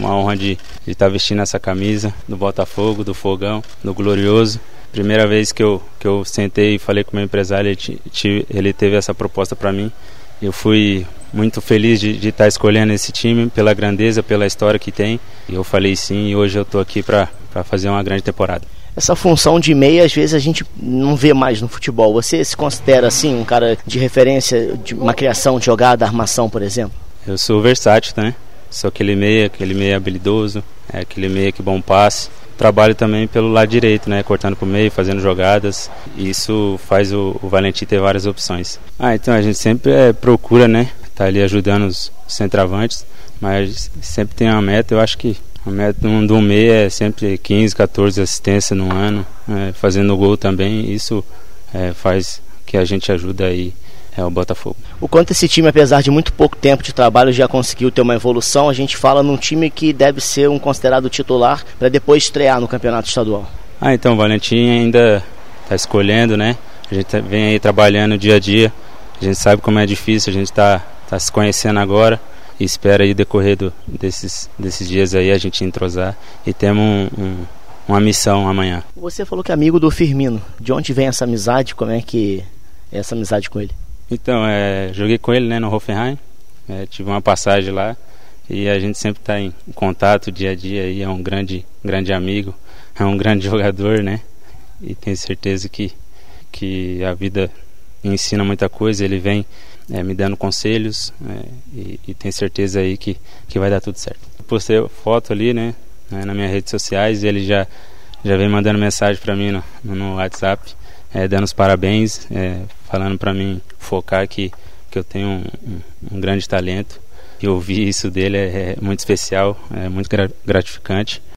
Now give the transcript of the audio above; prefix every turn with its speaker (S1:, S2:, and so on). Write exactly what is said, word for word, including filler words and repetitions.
S1: uma honra de de estar vestindo essa camisa do Botafogo, do Fogão, do Glorioso. Primeira vez que eu, que eu sentei e falei com o meu empresário, ele, t- ele teve essa proposta para mim. Eu fui muito feliz de, de estar escolhendo esse time pela grandeza, pela história que tem. E eu falei sim, e hoje eu estou aqui para fazer uma grande temporada.
S2: Essa função de meia, às vezes a gente não vê mais no futebol. Você se considera assim um cara de referência, de uma criação de jogada, armação, por exemplo?
S1: Eu sou versátil, né? Sou aquele meia, aquele meia habilidoso, é aquele meia que bom passe. Trabalho também pelo lado direito, né? Cortando para o meio, fazendo jogadas. Isso faz o, o Valentim ter várias opções. Ah, então a gente sempre é, procura, né? Tá ali ajudando os centroavantes, mas sempre tem uma meta. Eu acho que a meta do um meia é sempre quinze, catorze assistências no ano, é, fazendo gol também. Isso é, faz que a gente ajuda aí é, o Botafogo.
S2: O quanto esse time, apesar de muito pouco tempo de trabalho, já conseguiu ter uma evolução. A gente fala num time que deve ser um considerado titular para depois estrear no campeonato estadual.
S1: Ah, então o Valentim ainda está escolhendo, né? A gente vem aí trabalhando dia a dia. A gente sabe como é difícil, a gente está tá se conhecendo agora e espera aí decorrer do, desses, desses dias aí a gente entrosar e temos um, um, uma missão amanhã.
S2: Você falou que é amigo do Firmino. De onde vem essa amizade? Como é que é essa amizade com ele?
S1: Então, é, joguei com ele, né, no Hoffenheim, é, tive uma passagem lá e a gente sempre está em contato dia a dia e é um grande, grande amigo, é um grande jogador, né, e tenho certeza que, que a vida ensina muita coisa, ele vem é, me dando conselhos é, e, e tenho certeza aí que, que vai dar tudo certo. Eu postei foto ali, né, nas minhas redes sociais e ele já, já vem mandando mensagem para mim no, no WhatsApp, É, dando os parabéns, é, falando para mim focar que, que eu tenho um, um, um grande talento. E ouvir isso dele é, é muito especial, é muito gratificante.